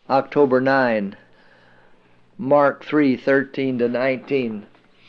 October 9, Mark 3:13-19.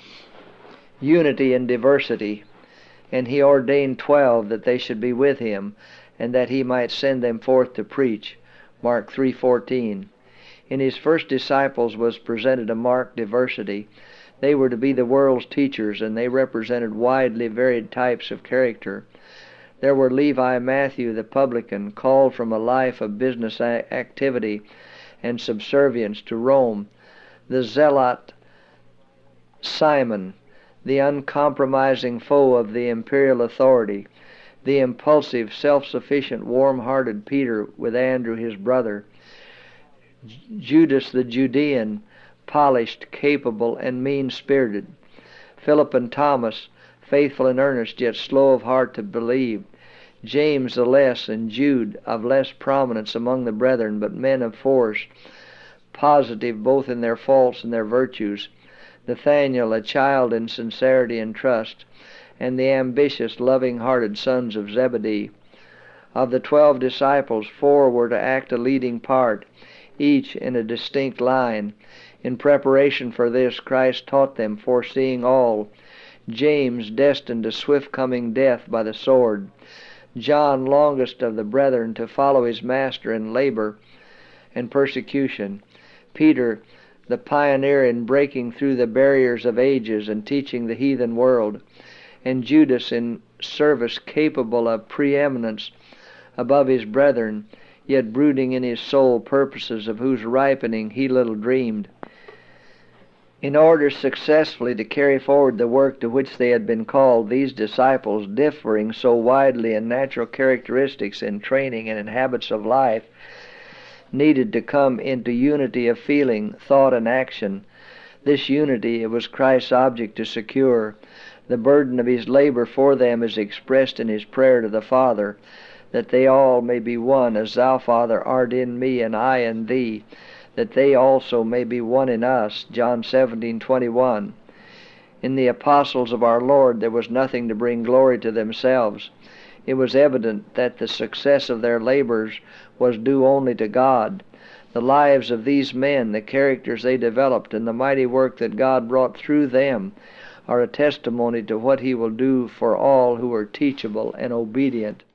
Unity in diversity. And he ordained 12 that they should be with him, and that he might send them forth to preach. Mark 3:14. In his first disciples was presented a marked diversity. They were to be the world's teachers, and they represented widely varied types of character. There were Levi Matthew the publican, called from a life of business activity and subservience to Rome; the zealot Simon, the uncompromising foe of the imperial authority; the impulsive, self-sufficient, warm-hearted Peter with Andrew his brother; Judas the Judean, polished, capable, and mean-spirited; Philip and Thomas, faithful and earnest, yet slow of heart to believe; James the less, and Jude, of less prominence among the brethren, but men of force, positive both in their faults and their virtues; Nathanael, a child in sincerity and trust; and the ambitious, loving-hearted sons of Zebedee. Of the 12 disciples, 4 were to act a leading part, each in a distinct line. In preparation for this, Christ taught them, foreseeing all: James, destined to swift-coming death by the sword; John, longest of the brethren to follow his master in labor and persecution; Peter, the pioneer in breaking through the barriers of ages and teaching the heathen world; and Judas, in service capable of preeminence above his brethren, yet brooding in his soul purposes of whose ripening he little dreamed. In order successfully to carry forward the work to which they had been called, these disciples, differing so widely in natural characteristics, in training, and in habits of life, needed to come into unity of feeling, thought, and action. This unity it was Christ's object to secure. The burden of his labor for them is expressed in his prayer to the Father, that they all may be one, as thou, Father, art in me, and I in thee, that they also may be one in us. John 17:21. In the apostles of our Lord there was nothing to bring glory to themselves. It was evident that the success of their labors was due only to God. The lives of these men, the characters they developed, and the mighty work that God brought through them are a testimony to what he will do for all who are teachable and obedient.